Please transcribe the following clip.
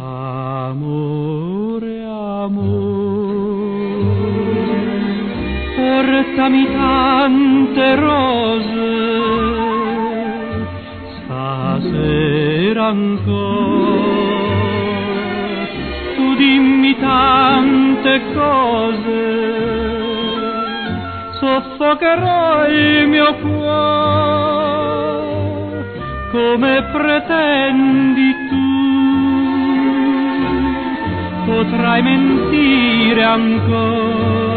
Amore, amore, portami tante rose, stasera ancora, tu dimmi tante cose, soffocherò il mio cuore, come pretendi tu, potrai mentire ancora,